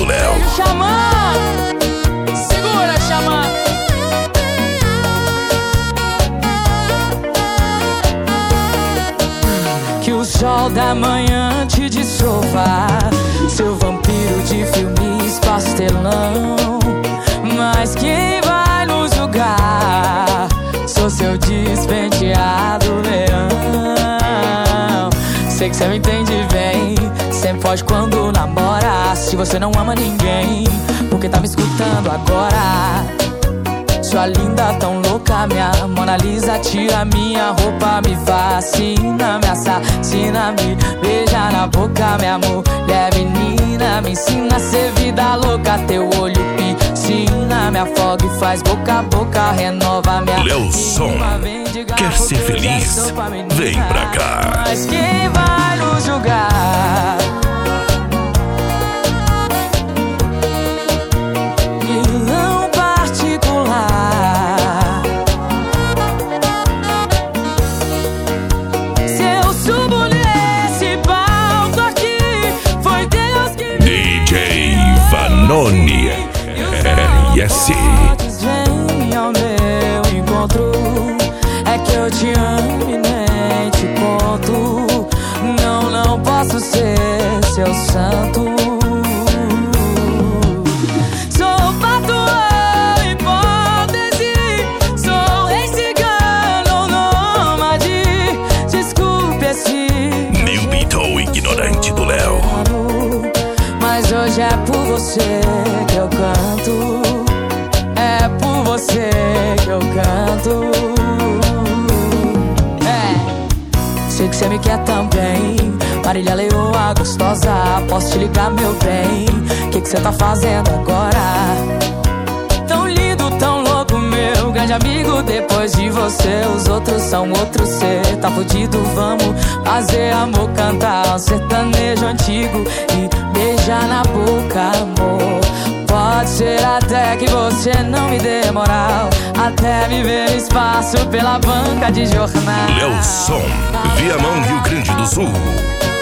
Léo. Xamã, segura, Xamã. Que o sol da manhã te dissolva, seu vampiro de filmes pastelão. Mas quem vai nos julgar? Sou seu despenteado leão. Sei que cê me entende bem, sempre foge quando namora. Se você não ama ninguém, por que tá me escutando agora? Sua linda tão louca, minha Mona Lisa, tira minha roupa, me fascina, me assassina, me beija na boca, minha mulher menina, me ensina a ser vida louca, teu olho piscina, me afoga e faz boca a boca, renova minha Lelson, quer ser feliz? Vem pra cá. Mas quem vai nos julgar? Vilão particular. Se eu subo nesse palco aqui, foi Deus que me DJ Vanoni RS. vem ao meu encontro. É que eu te amo e nem te conto. Não posso ser seu santo. Sou patrão, hipótese. Sou rei cigano, nômade. Desculpe esse New Beatle ignorante do Léo. mas hoje é por você que eu canto. É por você que eu canto. Sei que cê me quer também, Marília Leoa gostosa. Posso te ligar, meu bem? Que cê tá fazendo agora? Tão lindo, tão louco, meu grande amigo. Depois de você, os outros são outros. Cê tá fudido, vamos fazer amor, cantar um sertanejo antigo e beijar na boca, amor. Pode ser até que você não me dê moral, até me ver no espaço pela banca de jornal. Lelson, Viamão, Rio Grande do Sul.